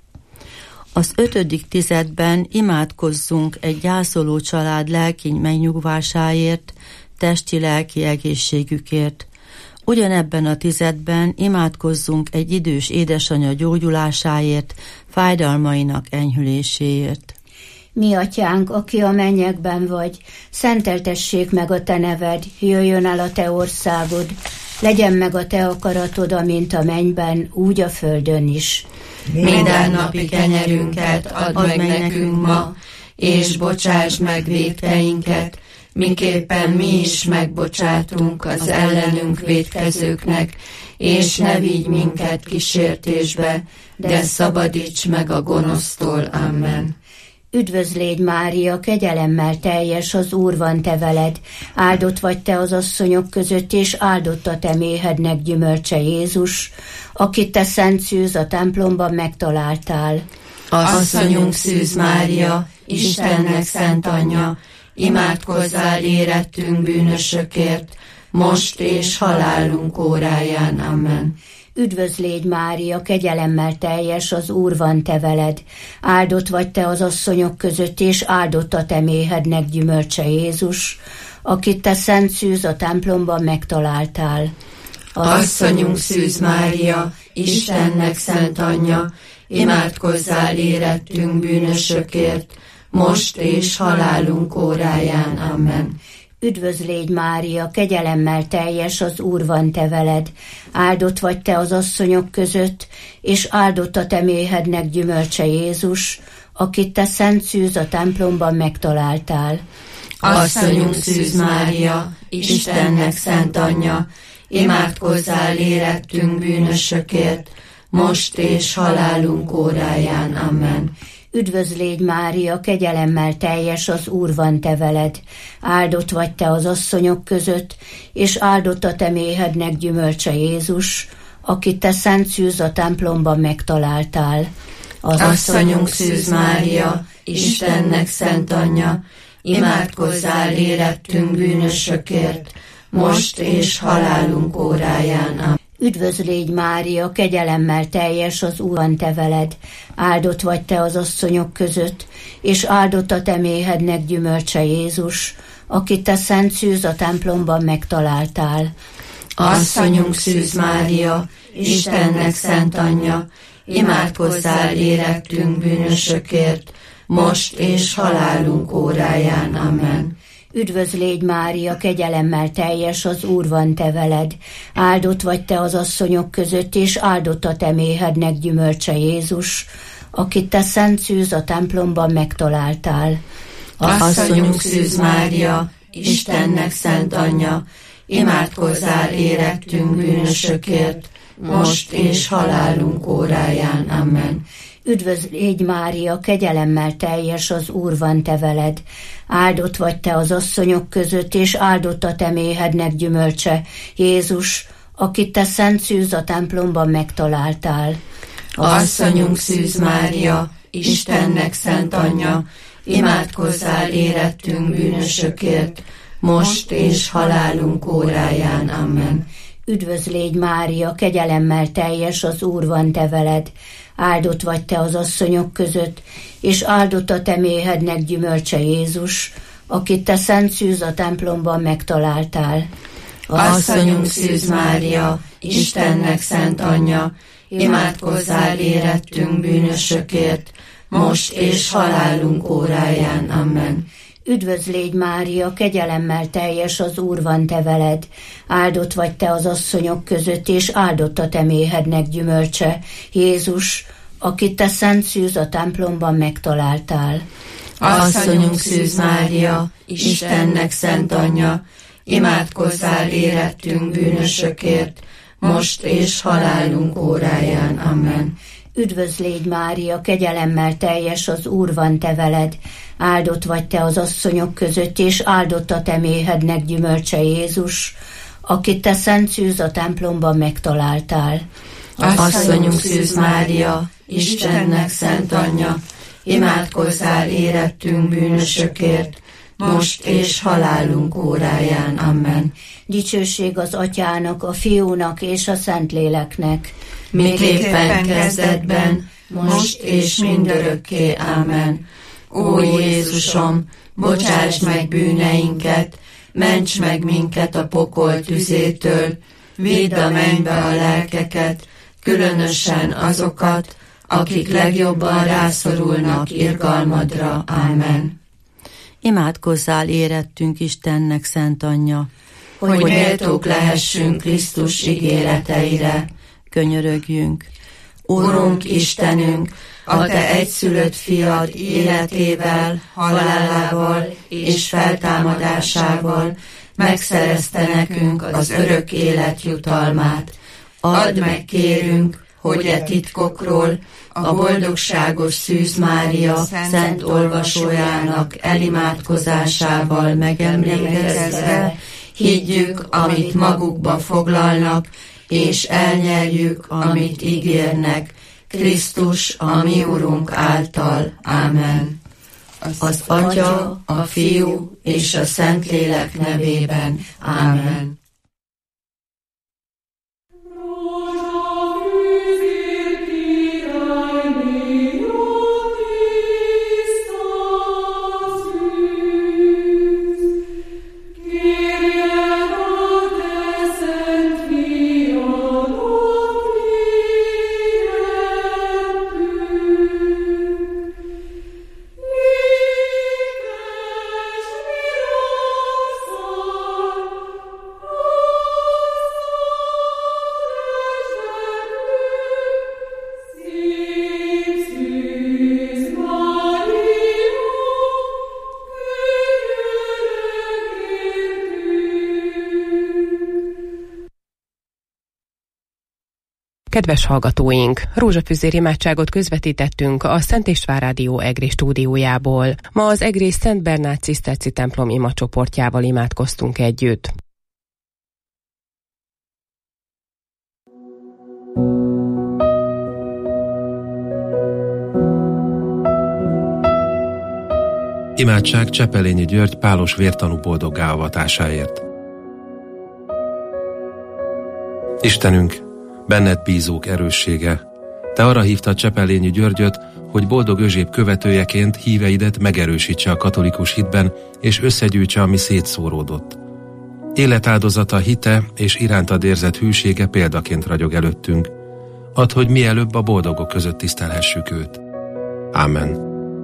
Az ötödik tizedben imádkozzunk egy gyászoló család lelki megnyugvásáért, testi-lelki egészségükért. Ugyanebben a tizedben imádkozzunk egy idős édesanyja gyógyulásáért, fájdalmainak enyhüléséért. Mi atyánk, aki a mennyekben vagy, szenteltessék meg a te neved, jöjjön el a te országod, legyen meg a te akaratod, amint a mennyben, úgy a földön is. Mindennapi kenyerünket add meg nekünk ma, és bocsásd meg vétkeinket, miképpen mi is megbocsátunk az ellenünk vétkezőknek, és ne vigy minket kísértésbe, de szabadíts meg a gonosztól. Amen. Üdvözl légy Mária, kegyelemmel teljes, az Úr van te veled. Áldott vagy te az asszonyok között, és áldott a te méhednek gyümölcse Jézus, akit te szent szűz a templomban megtaláltál. Asszonyunk Szűz Mária, Istennek szent anyja, imádkozzál érettünk bűnösökért, most és halálunk óráján. Amen. Üdvözl légy Mária, kegyelemmel teljes, az Úr van te veled. Áldott vagy te az asszonyok között, és áldott a te méhednek gyümölcse Jézus, akit te szent szűz a templomban megtaláltál. Asszonyunk Szűz Mária, Istennek szent anyja, imádkozzál érettünk bűnösökért, most és halálunk óráján. Amen. Üdvözl légy Mária, kegyelemmel teljes, az Úr van te veled. Áldott vagy te az asszonyok között, és áldott a te méhednek gyümölcse Jézus, akit te szent szűz a templomban megtaláltál. Asszonyunk Szűz Mária, Istennek szent anyja, imádkozzál érettünk bűnösökért, most és halálunk óráján. Amen. Üdvözl légy Mária, kegyelemmel teljes, az Úr van te veled. Áldott vagy te az asszonyok között, és áldott a te méhednek gyümölcse Jézus, akit te szent szűz a templomban megtaláltál. Az asszonyunk Szűz Mária, Istennek szent anyja, imádkozzál érettünk bűnösökért, most és halálunk óráján. Üdvözl légy Mária, kegyelemmel teljes, az Úr van te veled. Áldott vagy te az asszonyok között, és áldott a te méhednek gyümölcse Jézus, akit te szent szűz a templomban megtaláltál. Asszonyunk Szűz Mária, Istennek szent anyja, imádkozzál érettünk bűnösökért, most és halálunk óráján. Amen. Üdvözl légy Mária, kegyelemmel teljes, az Úr van te veled. Áldott vagy te az asszonyok között, és áldott a te méhednek gyümölcse Jézus, akit te szent szűz a templomban megtaláltál. Asszonyunk Szűz Mária, Istennek szent anyja, imádkozzál érettünk bűnösökért, most és halálunk óráján. Amen. Üdvözl légy Mária, kegyelemmel teljes, az Úr van te veled. Áldott vagy te az asszonyok között, és áldott a te méhednek gyümölcse Jézus, akit te szent szűz a templomban megtaláltál. Asszonyunk Szűz Mária, Istennek szent anyja, imádkozzál érettünk bűnösökért, most és halálunk óráján. Amen. Üdvözl légy Mária, kegyelemmel teljes, az Úr van te veled. Áldott vagy te az asszonyok között, és áldott a te méhednek gyümölcse Jézus, akit te szent szűz a templomban megtaláltál. Asszonyunk Szűz Mária, Istennek szent anyja, imádkozzál érettünk bűnösökért, most és halálunk óráján. Amen. Üdvözl légy Mária, kegyelemmel teljes, az Úr van te veled. Áldott vagy te az asszonyok között, és áldott a te méhednek gyümölcse Jézus, akit te szent szűz a templomban megtaláltál. Asszonyunk Szűz Mária, Istennek szent anyja, imádkozzál érettünk bűnösökért, most és halálunk óráján. Amen. Üdvözl légy Mária, kegyelemmel teljes, az Úr van te veled. Áldott vagy te az asszonyok között, és áldott a te méhednek gyümölcse Jézus, akit te szent szűz a templomban megtaláltál. Asszonyunk Szűz Mária, Istennek szent anyja, imádkozzál érettünk bűnösökért, most és halálunk óráján. Amen. Dicsőség az Atyának, a Fiúnak és a Szentléleknek, miképpen kezdetben, most és mindörökké. Amen. Ó Jézusom, bocsáss meg bűneinket, ments meg minket a pokol tüzétől, vidd a mennybe a lelkeket, különösen azokat, akik legjobban rászorulnak irgalmadra. Amen. Imádkozzál érettünk Istennek szent anyja, hogy méltók lehessünk Krisztus ígéreteire. Könyörögjünk. Urunk Istenünk, a te egyszülött fiad életével, halálával és feltámadásával megszerezte nekünk az örök élet jutalmát. Add meg, kérünk, hogy e titkokról a boldogságos Szűz Mária szent olvasójának elimádkozásával megemlékezve higgyük, amit magukba foglalnak, és elnyerjük, amit ígérnek, Krisztus, a mi Urunk által. Amen. Az Atya, a Fiú és a Szentlélek nevében. Amen. Oh Kedves hallgatóink, rózsafűzér imádságot közvetítettünk a Szent István Rádió Egri stúdiójából. Ma az Egri Szent Bernát Ciszterci templom imacsoportjával imádkoztunk együtt. Imádság Csepelényi György pálos vértanú boldoggá avatásáért. Istenünk, benned bízók erőssége, te arra hívtad Csepelényi Györgyöt, hogy boldog Özséb követőjeként híveidet megerősítse a katolikus hitben, és összegyűjtse, ami szétszóródott. Életáldozata, hite és irántad érzett hűsége példaként ragyog előttünk. Add, hogy mielőbb a boldogok között tisztelhessük őt. Ámen.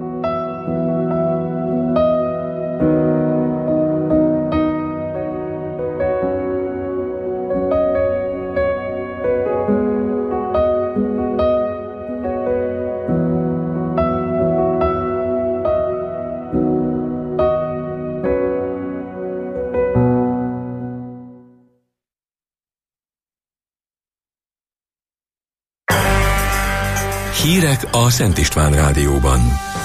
Hírek a Szent István Rádióban.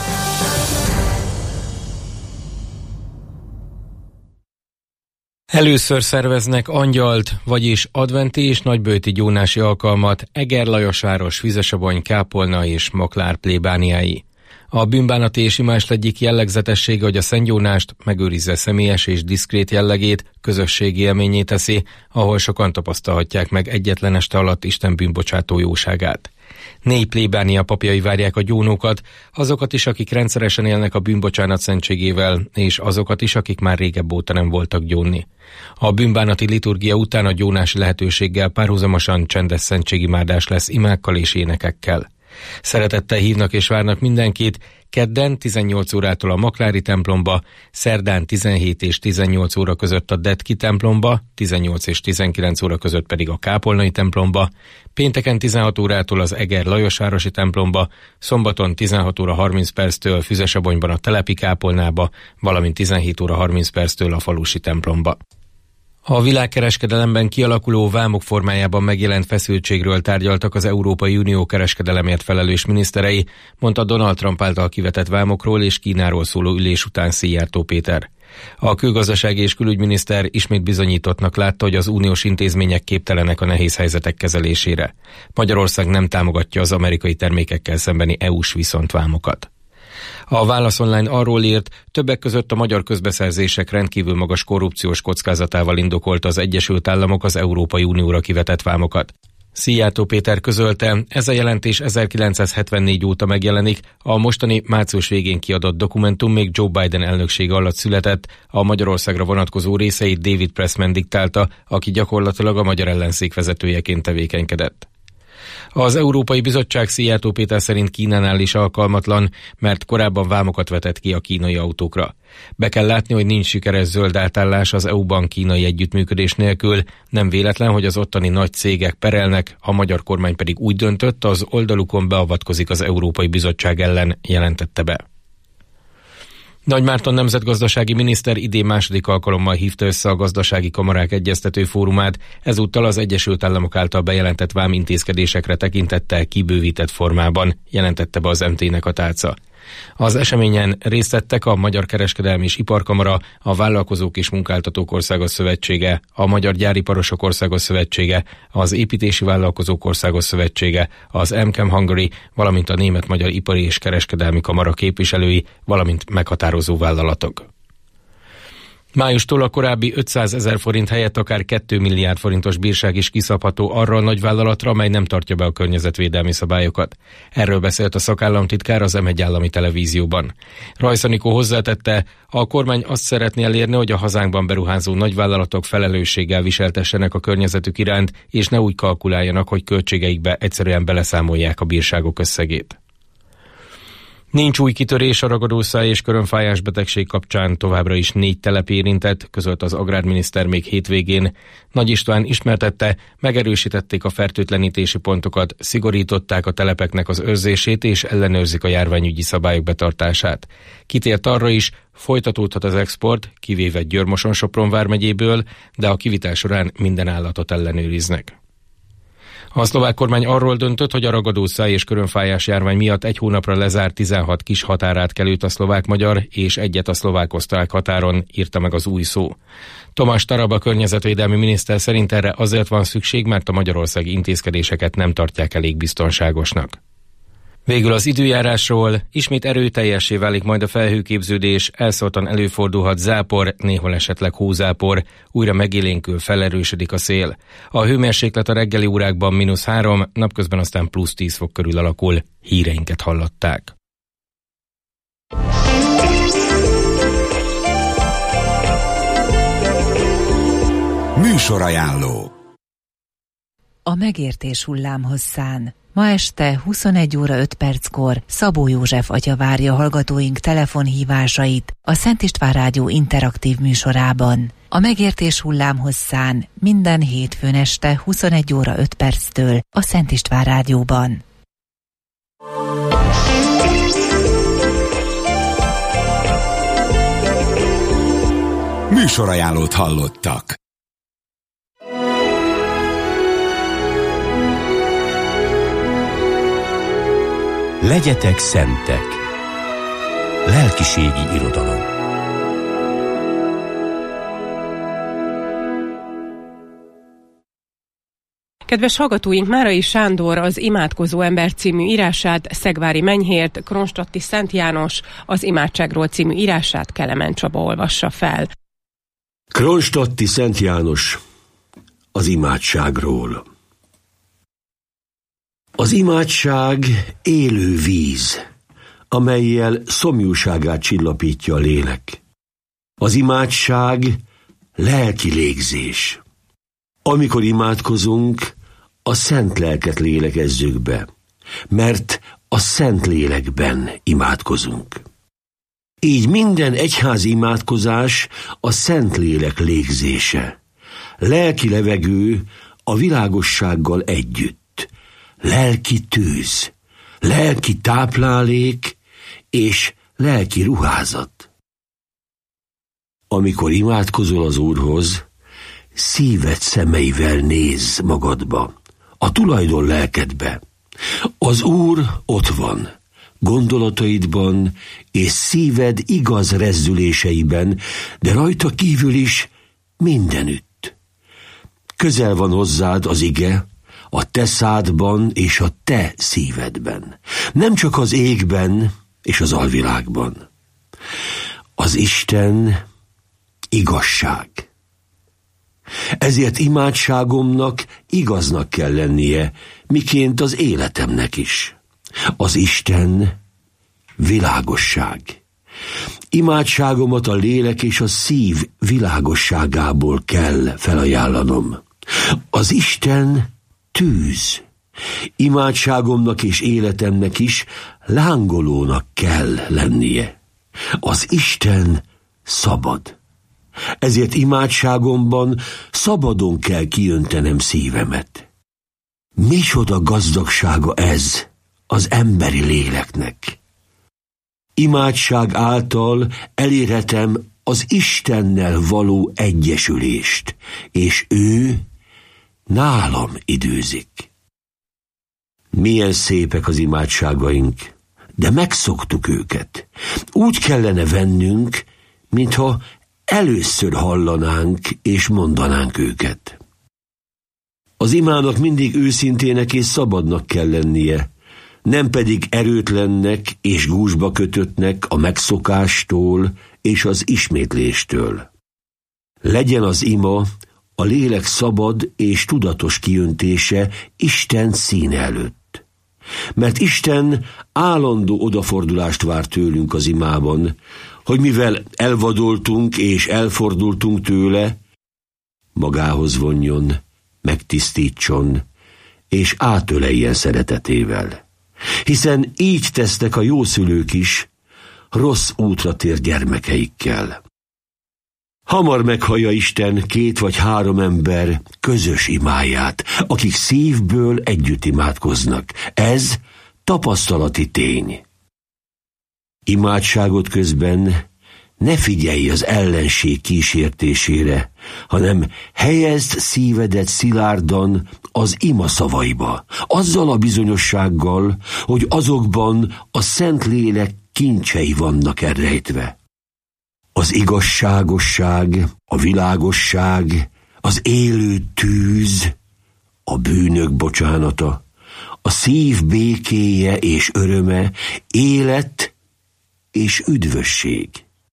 Először szerveznek angyalt, vagyis adventi és nagyböjti gyónási alkalmat Eger Lajosváros, Vizesabony, Kápolna és Maklár plébániái. A bűnbánati és imást egyik jellegzetessége, hogy a szentgyónást megőrizze személyes és diszkrét jellegét, közösségi élményé teszi, ahol sokan tapasztalhatják meg egyetlen este alatt Isten bűnbocsátó jóságát. Négy plébánia papjai várják a gyónókat, azokat is, akik rendszeresen élnek a bűnbocsánat szentségével, és azokat is, akik már régebb óta nem voltak gyónni. A bűnbánati liturgia után a gyónási lehetőséggel párhuzamosan csendes szentségimádás lesz imákkal és énekekkel. Szeretettel hívnak és várnak mindenkit kedden tizennyolc órától a Maklári templomba, szerdán tizenhét és tizennyolc óra között a Detki templomba, tizennyolc és tizenkilenc óra között pedig a Kápolnai templomba, pénteken tizenhat órától az Eger Lajosvárosi templomba, szombaton tizenhat óra harminc perctől Füzesabonyban a Telepi kápolnába, valamint tizenhét óra harminc perctől a falusi templomba. A világkereskedelemben kialakuló vámok formájában megjelent feszültségről tárgyaltak az Európai Unió kereskedelemért felelős miniszterei, mondta Donald Trump által kivetett vámokról és Kínáról szóló ülés után Szijjártó Péter. A külgazdasági és külügyminiszter ismét bizonyítottnak látta, hogy az uniós intézmények képtelenek a nehéz helyzetek kezelésére. Magyarország nem támogatja az amerikai termékekkel szembeni é u-s viszontvámokat. A Válasz Online arról írt, többek között a magyar közbeszerzések rendkívül magas korrupciós kockázatával indokolta az Egyesült Államok az Európai Unióra kivetett vámokat. Szijjártó Péter közölte, ez a jelentés ezerkilencszázhetvennégy óta megjelenik, a mostani március végén kiadott dokumentum még Joe Biden elnöksége alatt született, a Magyarországra vonatkozó részeit David Pressman diktálta, aki gyakorlatilag a magyar ellenzék vezetőjeként tevékenykedett. Az Európai Bizottság Szijjártó Péter szerint Kínánál is alkalmatlan, mert korábban vámokat vetett ki a kínai autókra. Be kell látni, hogy nincs sikeres zöld átállás az é u-ban kínai együttműködés nélkül, nem véletlen, hogy az ottani nagy cégek perelnek, a magyar kormány pedig úgy döntött, az oldalukon beavatkozik az Európai Bizottság ellen, jelentette be. Nagy Márton nemzetgazdasági miniszter idén második alkalommal hívta össze a gazdasági kamarák egyeztető fórumát, ezúttal az Egyesült Államok által bejelentett vámintézkedésekre tekintettel kibővített formában, jelentette be az em té-nek a tálca. Az eseményen részt vettek a Magyar Kereskedelmi és Iparkamara, a Vállalkozók és Munkáltatók Országos Szövetsége, a Magyar Gyáriparosok Országos Szövetsége, az Építési Vállalkozók Országos Szövetsége, az em ká em Hungary, valamint a Német-Magyar Ipari és Kereskedelmi Kamara képviselői, valamint meghatározó vállalatok. Májustól a korábbi ötszázezer forint helyett akár két milliárd forintos bírság is kiszabható arra a nagyvállalatra, amely nem tartja be a környezetvédelmi szabályokat. Erről beszélt a szakállamtitkár az em egy állami televízióban. Rajsz Anikó hozzátette, a kormány azt szeretné elérni, hogy a hazánkban beruházó nagyvállalatok felelősséggel viseltessenek a környezetük iránt, és ne úgy kalkuláljanak, hogy költségeikbe egyszerűen beleszámolják a bírságok összegét. Nincs új kitörés a ragadószáj és körömfájás betegség kapcsán, továbbra is négy telep érintett, közölt az agrárminiszter még hétvégén. Nagy István ismertette, megerősítették a fertőtlenítési pontokat, szigorították a telepeknek az őrzését és ellenőrzik a járványügyi szabályok betartását. Kitért arra is, folytatódhat az export, kivéve Győr-Moson-Sopron vármegyéből, de a kivitel során minden állatot ellenőriznek. A szlovák kormány arról döntött, hogy a ragadószáj és körönfájás járvány miatt egy hónapra lezárt tizenhat kis határátkelőt a szlovák-magyar és egyet a szlovák-osztrák határon, írta meg az Új Szó. Tomás Taraba környezetvédelmi miniszter szerint erre azért van szükség, mert a magyarországi intézkedéseket nem tartják elég biztonságosnak. Végül az időjárásról: ismét erőteljessé válik majd a felhőképződés, elszórtan előfordulhat zápor, néhol esetleg hózápor, újra megélénkül, felerősödik a szél. A hőmérséklet a reggeli órákban mínusz három, napközben aztán plusz tíz fok körül alakul. Híreinket hallották. Műsorajánló. A megértés hullámhosszán. Ma este huszonegy óra öt perckor Szabó József atya várja hallgatóink telefonhívásait a Szent István Rádió interaktív műsorában. A megértés hullámhosszán minden hétfőn este huszonegy óra öt perctől a Szent István Rádióban. Műsorajánlót hallottak. Legyetek szentek. Lelkiségi irodalom. Kedves hallgatóink, Márai Sándor az Imádkozó ember című írását, Szegvári Menyhért, Kronstadti Szent János az Imádságról című írását Kelemen Csaba olvassa fel. Kronstadti Szent János az imádságról. Az imádság élő víz, amellyel szomjúságát csillapítja a lélek. Az imádság lelki légzés. Amikor imádkozunk, a szent lelket lélekezzük be, mert a szent lélekben imádkozunk. Így minden egyházi imádkozás a szent lélek légzése, lelki levegő a világossággal együtt. Lelki tűz, lelki táplálék és lelki ruházat. Amikor imádkozol az Úrhoz, szíved szemeivel nézz magadba, a tulajdon lelkedbe. Az Úr ott van, gondolataidban és szíved igaz rezzüléseiben, de rajta kívül is mindenütt. Közel van hozzád az ige, a te szádban és a te szívedben. Nem csak az égben és az alvilágban. Az Isten igazság. Ezért imádságomnak igaznak kell lennie, miként az életemnek is. Az Isten világosság. Imádságomat a lélek és a szív világosságából kell felajánlanom. Az Isten tűz. Imádságomnak és életemnek is lángolónak kell lennie. Az Isten szabad. Ezért imádságomban szabadon kell kiöntenem szívemet. Micsoda gazdagsága ez az emberi léleknek. Imádság által elérhetem az Istennel való egyesülést, és ő nálam időzik. Milyen szépek az imádságaink, de megszoktuk őket. Úgy kellene vennünk, mintha először hallanánk és mondanánk őket. Az imának mindig őszintének és szabadnak kell lennie, nem pedig erőtlennek és gúzsba kötöttnek a megszokástól és az ismétléstől. Legyen az ima a lélek szabad és tudatos kiöntése Isten színe előtt. Mert Isten állandó odafordulást vár tőlünk az imában, hogy mivel elvadoltunk és elfordultunk tőle, magához vonjon, megtisztítson, és átöleljen szeretetével. Hiszen így tesznek a jószülők is, rossz útra tér gyermekeikkel. Hamar meghallja Isten két vagy három ember közös imáját, akik szívből együtt imádkoznak. Ez tapasztalati tény. Imádságot közben Ne figyelj az ellenség kísértésére, hanem helyezd szívedet szilárdan az ima szavaiba, azzal a bizonyossággal, hogy azokban a Szentlélek kincsei vannak elrejtve. Az igazságosság, a világosság, az élő tűz, a bűnök bocsánata, a szív békéje és öröme, élet és üdvösség.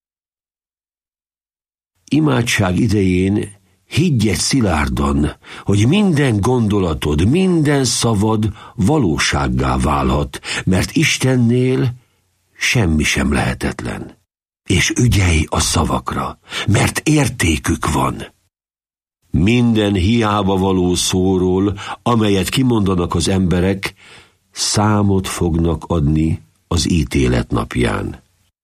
Imádság idején higgy szilárdan, hogy minden gondolatod, minden szavad valósággá válhat, mert Istennél semmi sem lehetetlen. És ügyelj a szavakra, mert értékük van. Minden hiába való szóról, amelyet kimondanak az emberek, számot fognak adni az ítélet napján.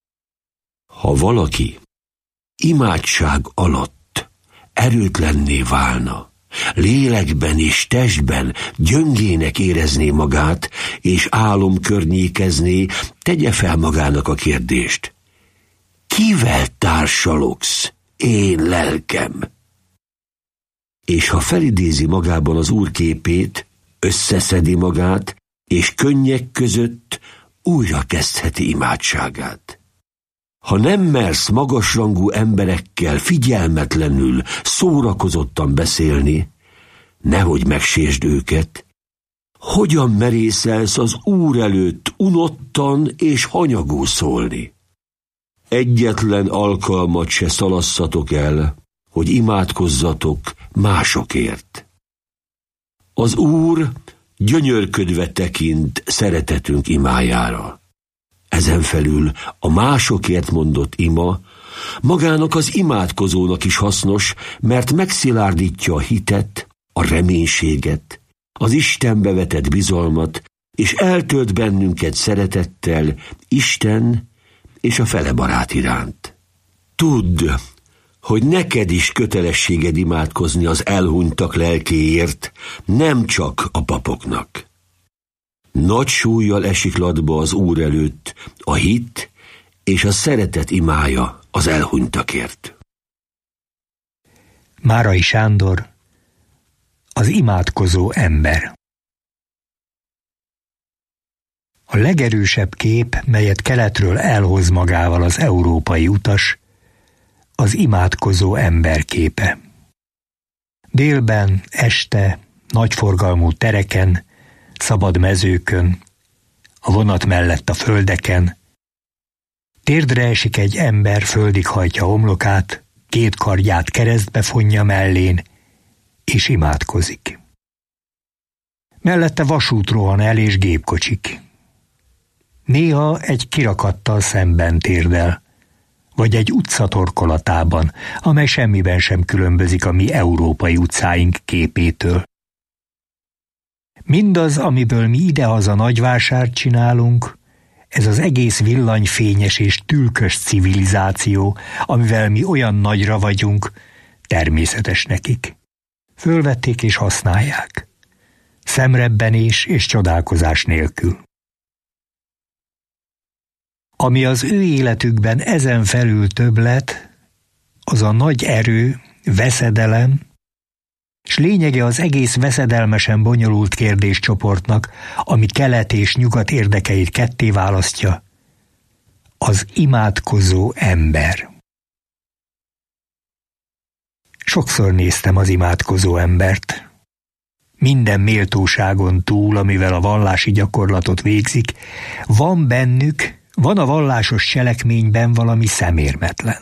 Ha valaki imádság alatt erőtlenné válna, lélekben és testben gyöngének érezné magát, és álom környékezné, tegye fel magának a kérdést: kivel társalogsz, én lelkem? És ha felidézi magában az Úr képét, összeszedi magát, és könnyek között újra kezdheti imádságát. Ha nem mersz magasrangú emberekkel figyelmetlenül, szórakozottan beszélni, nehogy megsértsd őket, hogyan merészelsz az Úr előtt unottan és hanyagul szólni? Egyetlen alkalmat se szalasszatok el, hogy imádkozzatok másokért. Az Úr gyönyörködve tekint szeretetünk imájára. Ezen felül a másokért mondott ima magának az imádkozónak is hasznos, mert megszilárdítja a hitet, a reménységet, az Istenbe vetett bizalmat, és eltölt bennünket szeretettel Isten és a fele barát iránt. Tudd, hogy neked is kötelességed imádkozni az elhunytak lelkéért, nem csak a papoknak. Nagy súllyal esik latba az Úr előtt a hit és a szeretet imája az elhunytakért. Márai Sándor, az imádkozó ember. A legerősebb kép, melyet keletről elhoz magával az európai utas, az imádkozó ember képe. Délben, este, nagyforgalmú tereken, szabad mezőkön, a vonat mellett a földeken, térdre esik egy ember, földig hajtja homlokát, két kardját keresztbe fonja mellén, és imádkozik. Mellette vasút rohan el és gépkocsik. Néha egy kirakattal szemben térdel, vagy egy utca torkolatában, amely semmiben sem különbözik a mi európai utcáink képétől. Mindaz, amiből mi idehaza nagyvásárt csinálunk, ez az egész villanyfényes és tülkös civilizáció, amivel mi olyan nagyra vagyunk, természetes nekik. Fölvették és használják. Szemrebbenés és csodálkozás nélkül. Ami az ő életükben ezen felül többlet, az a nagy erő, veszedelem, s lényege az egész veszedelmesen bonyolult kérdéscsoportnak, ami kelet és nyugat érdekeit ketté választja, az imádkozó ember. Sokszor néztem az imádkozó embert. Minden méltóságon túl, amivel a vallási gyakorlatot végzik, van bennük, van a vallásos cselekményben valami szemérmetlen.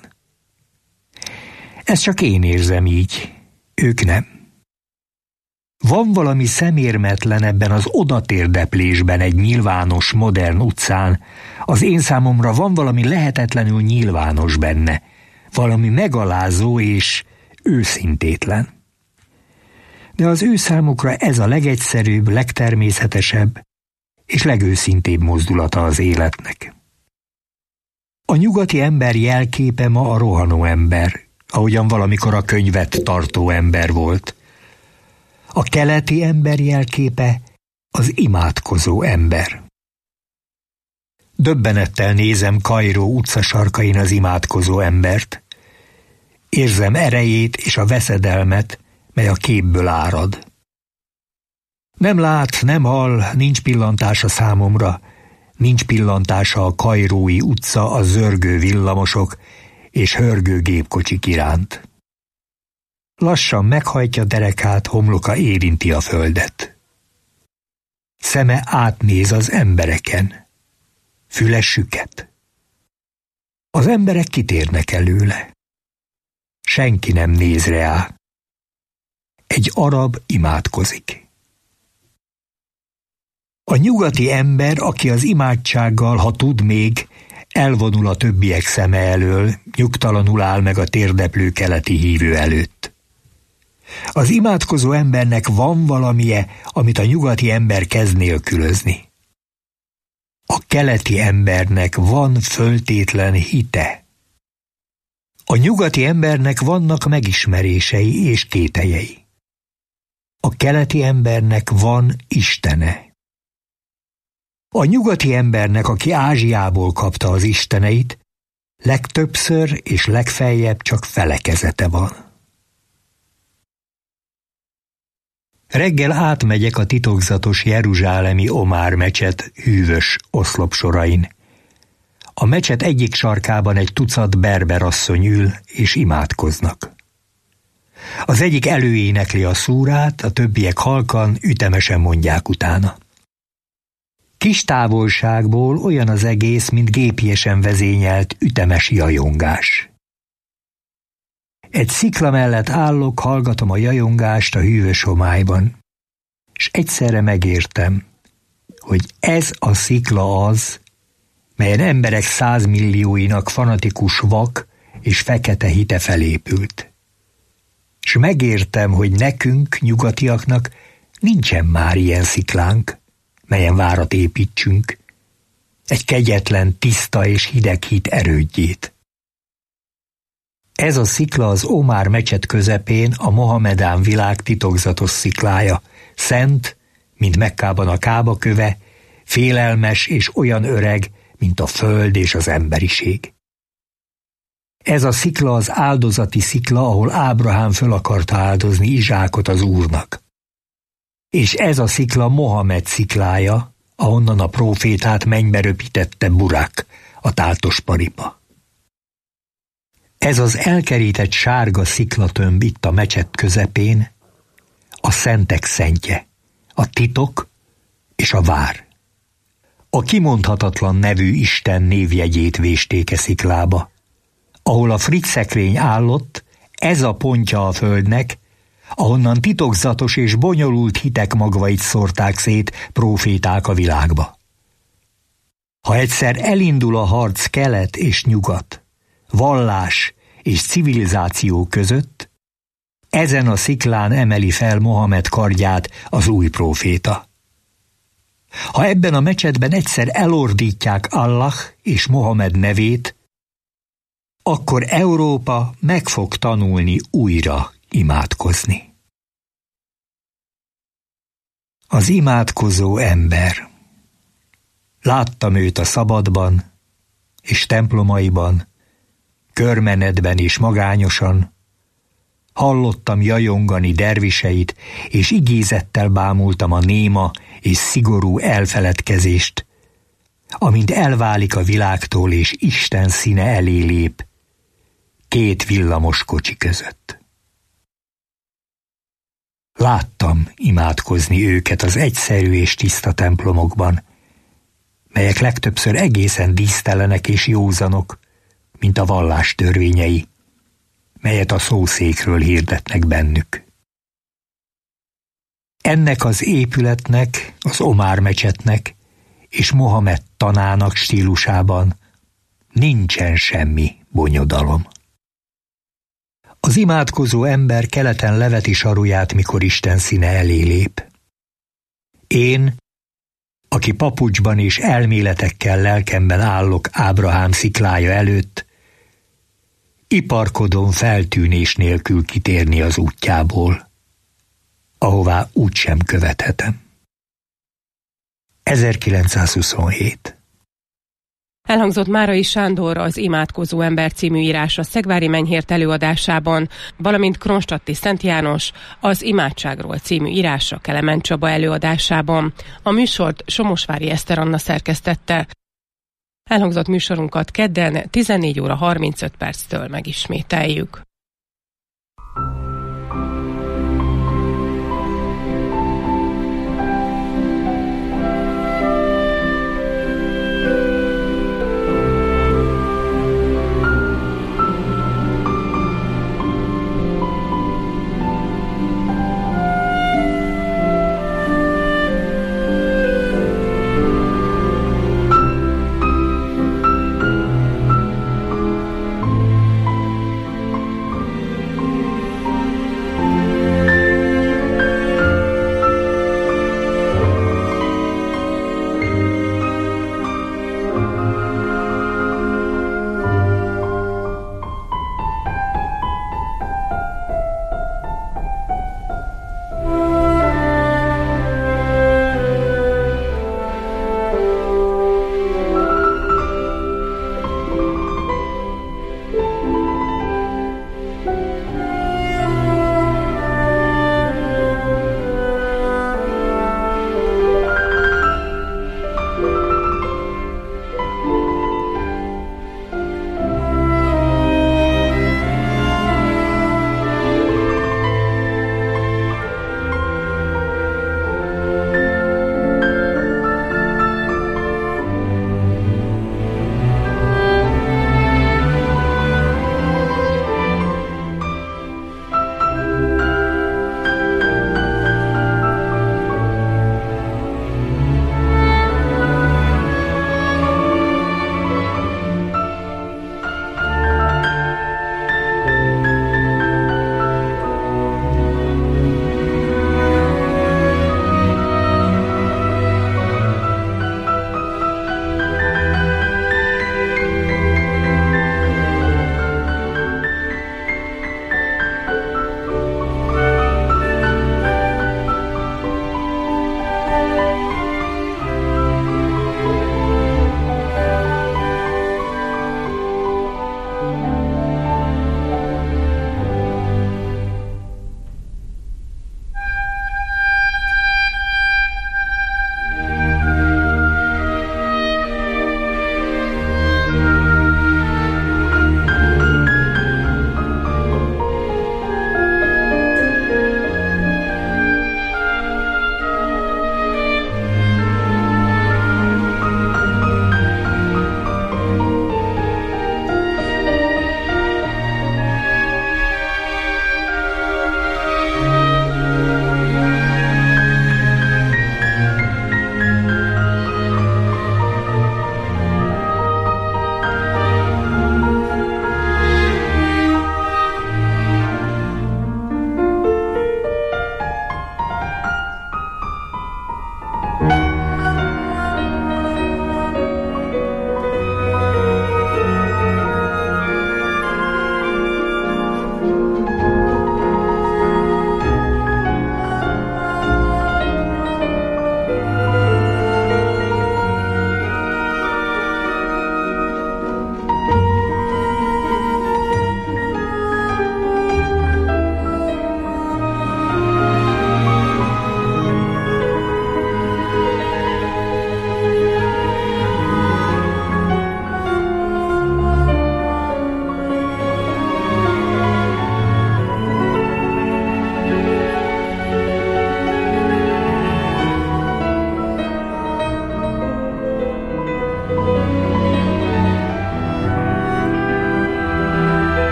Ezt csak én érzem így, ők nem. Van valami szemérmetlen ebben az odatérdeplésben egy nyilvános, modern utcán. Az én számomra van valami lehetetlenül nyilvános benne, valami megalázó és őszintétlen. De az ő számukra ez a legegyszerűbb, legtermészetesebb és legőszintébb mozdulata az életnek. A nyugati ember jelképe ma a rohanó ember, ahogyan valamikor a könyvet tartó ember volt. A keleti ember jelképe az imádkozó ember. Döbbenettel nézem Kairó utcasarkain az imádkozó embert. Érzem erejét és a veszedelmet, mely a képből árad. Nem lát, nem hall, nincs pillantása számomra, nincs pillantása a kairói utca, a zörgő villamosok és hörgő gépkocsik iránt. Lassan meghajtja derekát, homloka érinti a földet. Szeme átnéz az embereken, füle süket. Az emberek kitérnek előle. Senki nem néz rá. Egy arab imádkozik. A nyugati ember, aki az imádsággal, ha tud még, elvonul a többiek szeme elől, nyugtalanul áll meg a térdeplő keleti hívő előtt. Az imádkozó embernek van valamije, amit a nyugati ember kezd nélkülözni. A keleti embernek van föltétlen hite. A nyugati embernek vannak megismerései és kételyei. A keleti embernek van Istene. A nyugati embernek, aki Ázsiából kapta az isteneit, legtöbbször és legfeljebb csak felekezete van. Reggel átmegyek a titokzatos jeruzsálemi Omár mecset hűvös oszlopsorain. A mecset egyik sarkában egy tucat berber asszony ül és imádkoznak. Az egyik előénekli a szúrát, a többiek halkan, ütemesen mondják utána. Kis távolságból olyan az egész, mint gépiesen vezényelt ütemes jajongás. Egy szikla mellett állok, hallgatom a jajongást a hűvös homályban, és egyszerre megértem, hogy ez a szikla az, melyen emberek százmillióinak fanatikus vak és fekete hite felépült. És megértem, hogy nekünk, nyugatiaknak nincsen már ilyen sziklánk, melyen várat építsünk, egy kegyetlen, tiszta és hideg hit erődjét. Ez a szikla az Omár mecset közepén a mohamedán világ titokzatos sziklája, szent, mint Mekkában a Kába köve, félelmes és olyan öreg, mint a föld és az emberiség. Ez a szikla az áldozati szikla, ahol Ábrahám föl akarta áldozni Izsákot az Úrnak. És ez a szikla Mohamed sziklája, ahonnan a prófétát mennybe röpítette Burak, a táltos paripa. Ez az elkerített sárga sziklatömb itt a mecset közepén, a szentek szentje, a titok és a vár. A kimondhatatlan nevű Isten névjegyét vésték e sziklába. Ahol a frigyszekrény állott, ez a pontja a földnek, ahonnan titokzatos és bonyolult hitek magvait szórták szét próféták a világba. Ha egyszer elindul a harc kelet és nyugat, vallás és civilizáció között, ezen a sziklán emeli fel Mohamed kardját az új próféta. Ha ebben a mecsetben egyszer elordítják Allah és Mohamed nevét, akkor Európa meg fog tanulni újra imádkozni. Az imádkozó ember. Láttam őt a szabadban és templomaiban, körmenetben és magányosan, hallottam jajongani derviseit, és igézettel bámultam a néma és szigorú elfeledkezést, amint elválik a világtól és Isten színe elé lép, két villamos kocsi között. Láttam imádkozni őket az egyszerű és tiszta templomokban, melyek legtöbbször egészen dísztelenek és józanok, mint a vallás törvényei, melyet a szószékről hirdetnek bennük. Ennek az épületnek, az Omár mecsetnek és Mohamed tanának stílusában nincsen semmi bonyodalom. Az imádkozó ember keleten leveti saruját, mikor Isten színe elé lép. Én, aki papucsban és elméletekkel lelkemben állok Ábrahám sziklája előtt, iparkodom feltűnés nélkül kitérni az útjából, ahová úgysem követhetem. ezerkilencszázhuszonhét Elhangzott Márai Sándor az Imádkozó ember című írása Szegvári Menyhért előadásában, valamint Kronstadti Szent János az Imádságról című írása Kelemen Csaba előadásában. A műsort Somosvári Eszter Anna szerkesztette. Elhangzott műsorunkat kedden tizennégy óra harmincöt perctől megismételjük.